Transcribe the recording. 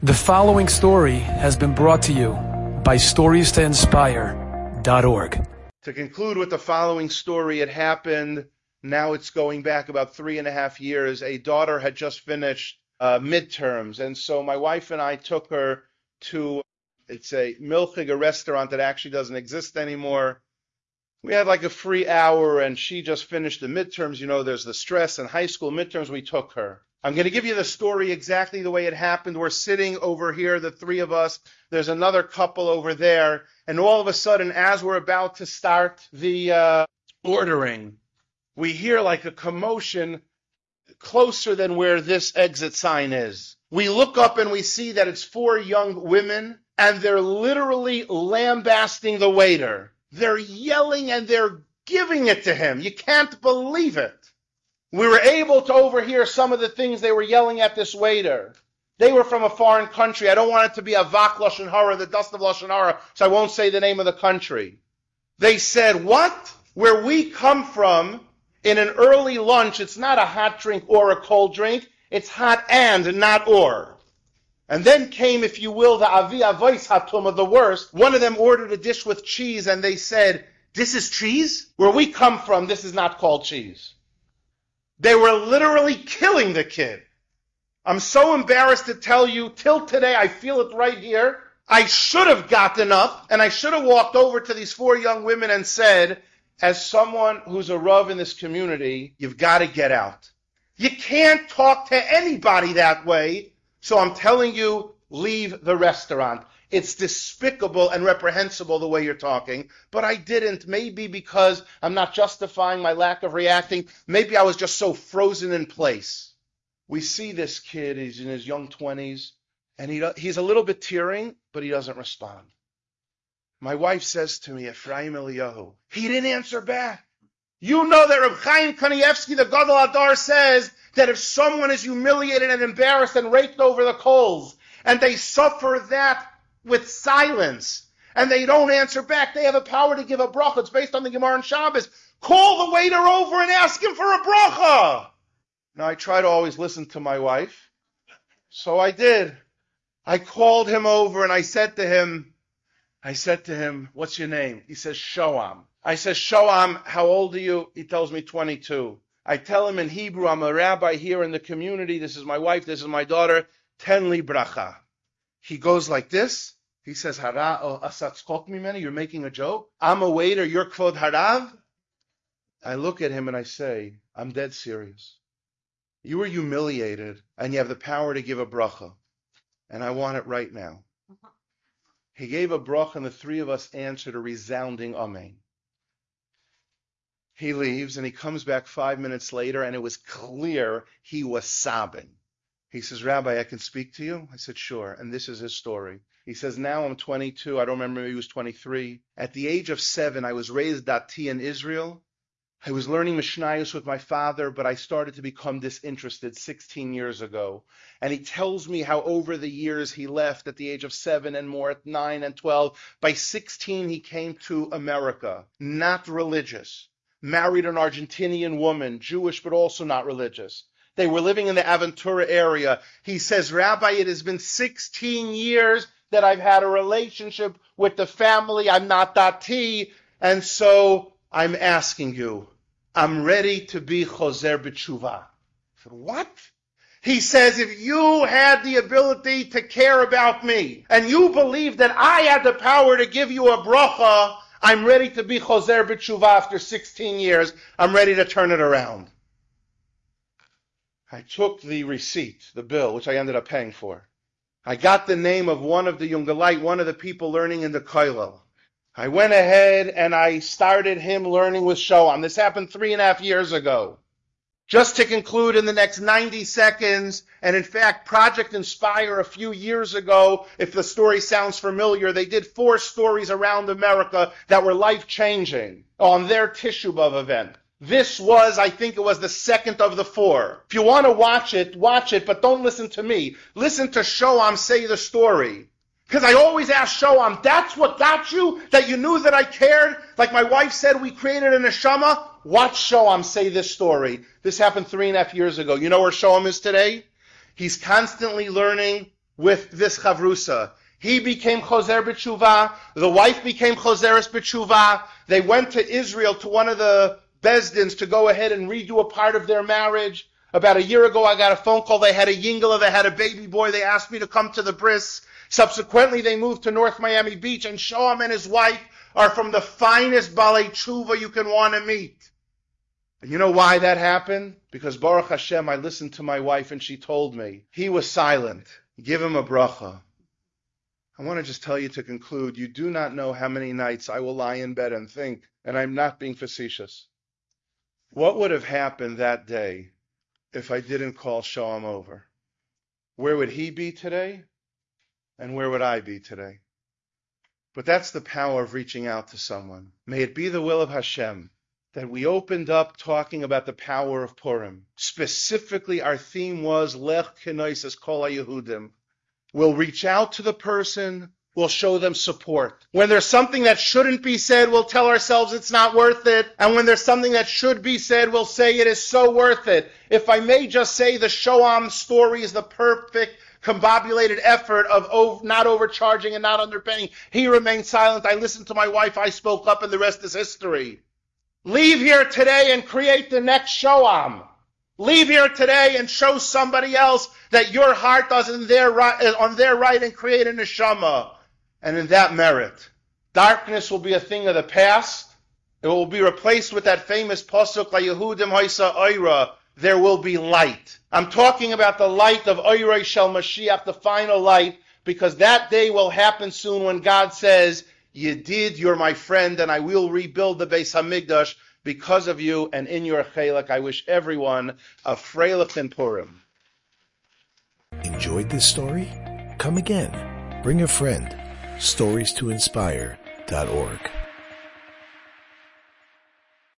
The following story has been brought to you by StoriesToInspire.org. To conclude with the following story, it happened, now it's going back about 3.5 years. A daughter had just finished midterms, and so my wife and I took her to, it's a Milchig, a restaurant that actually doesn't exist anymore. We had like a free hour, and she just finished the midterms. You know, there's the stress in high school midterms. We took her. I'm going to give you the story exactly the way it happened. We're sitting over here, the three of us. There's another couple over there. And all of a sudden, as we're about to start the ordering, we hear like a commotion closer than where this exit sign is. We look up and we see that it's 4 young women, and they're literally lambasting the waiter. They're yelling and they're giving it to him. You can't believe it. We were able to overhear some of the things they were yelling at this waiter. They were from a foreign country. I don't want it to be a Vak Lashon Hara, the dust of Lashon Hara, so I won't say the name of the country. They said, what? Where we come from, in an early lunch, it's not a hot drink or a cold drink. It's hot and not or. And then came, if you will, the Avi Avos Hatuma, the worst. One of them ordered a dish with cheese, and they said, this is cheese? Where we come from, this is not called cheese. They were literally killing the kid. I'm so embarrassed to tell you, till today, I feel it right here. I should have gotten up, and I should have walked over to these 4 young women and said, as someone who's a Rav in this community, you've got to get out. You can't talk to anybody that way, so I'm telling you, leave the restaurant. It's despicable and reprehensible the way you're talking, but I didn't. Maybe because I'm not justifying my lack of reacting. Maybe I was just so frozen in place. We see this kid, he's in his young 20s, and he's a little bit tearing, but he doesn't respond. My wife says to me, Ephraim Eliyahu, he didn't answer back. You know that Reb Chaim Kanievsky, the Gadol Hadar, says that if someone is humiliated and embarrassed and raked over the coals, and they suffer that with silence, and they don't answer back, they have a power to give a bracha. It's based on the Gemara in Shabbos. Call the waiter over and ask him for a bracha. Now, I try to always listen to my wife, so I did. I called him over and I said to him, what's your name? He says, Shoam. I said, Shoam, how old are you? He tells me 22. I tell him in Hebrew, I'm a rabbi here in the community. This is my wife. This is my daughter. Ten li bracha. He goes like this. He says, Hara o asatzkok mimeni, you're making a joke? I'm a waiter, you're kvod harav? I look at him and I say, I'm dead serious. You were humiliated and you have the power to give a bracha. And I want it right now. He gave a bracha and the 3 of us answered a resounding amen. He leaves and he comes back 5 minutes later and it was clear he was sobbing. He says, Rabbi, I can speak to you? I said, sure. And this is his story. He says, now I'm 22. I don't remember, he was 23. At the age of 7, I was raised Dati in Israel. I was learning Mishnayos with my father, but I started to become disinterested 16 years ago. And he tells me how over the years he left at the age of 7 and more at 9 and 12. By 16, he came to America, not religious. Married an Argentinian woman, Jewish but also not religious. They were living in the Aventura area. He says, Rabbi, it has been 16 years that I've had a relationship with the family. I'm not Dati. And so I'm asking you, I'm ready to be Choser B'tshuva. I said, what? He says, if you had the ability to care about me, and you believe that I had the power to give you a bracha, I'm ready to be Choser B'tshuva after 16 years. I'm ready to turn it around. I took the receipt, the bill, which I ended up paying for. I got the name of one of the Jungelite, one of the people learning in the Kollel. I went ahead and I started him learning with Shoam. This happened 3.5 years ago. Just to conclude in the next 90 seconds, and in fact, Project Inspire a few years ago, if the story sounds familiar, they did 4 stories around America that were life-changing on their Tishu B'Av event. This was, I think it was the 2nd of the 4. If you want to watch it, but don't listen to me. Listen to Shoam say the story. Because I always ask Shoam, that's what got you? That you knew that I cared? Like my wife said, we created a neshama? Watch Shoam say this story. This happened 3.5 years ago. You know where Shoam is today? He's constantly learning with this chavrusa. He became choser b'tshuva. The wife became choseres b'tshuva. They went to Israel to one of the Bezdins to go ahead and redo a part of their marriage. About a year ago, I got a phone call. They had a yingala. They had a baby boy. They asked me to come to the bris. Subsequently, they moved to North Miami Beach, and Shoam and his wife are from the finest balei tshuva you can want to meet. And you know why that happened? Because Baruch Hashem, I listened to my wife, and she told me. He was silent. Give him a bracha. I want to just tell you to conclude, you do not know how many nights I will lie in bed and think, and I'm not being facetious, what would have happened that day if I didn't call Shoam over? Where would he be today? And where would I be today? But that's the power of reaching out to someone. May it be the will of Hashem that we opened up talking about the power of Purim. Specifically, our theme was Lech Kenoises Kol HaYehudim. We'll reach out to the person, we'll show them support. When there's something that shouldn't be said, we'll tell ourselves it's not worth it. And when there's something that should be said, we'll say it is so worth it. If I may just say, the Shoam story is the perfect combobulated effort of not overcharging and not underpaying. He remained silent. I listened to my wife. I spoke up, and the rest is history. Leave here today and create the next Shoam. Leave here today and show somebody else that your heart is on their right and create a neshama. And in that merit, darkness will be a thing of the past. It will be replaced with that famous pasuk, LaYehudim Haisa Oira. There will be light. I'm talking about the light of Oirei Shel Mashiach, the final light, because that day will happen soon when God says, Yedid, you're my friend, and I will rebuild the Beis Hamikdash because of you and in your chelek. I wish everyone a freilich and Purim. Enjoyed this story? Come again. Bring a friend. StoriesToInspire.org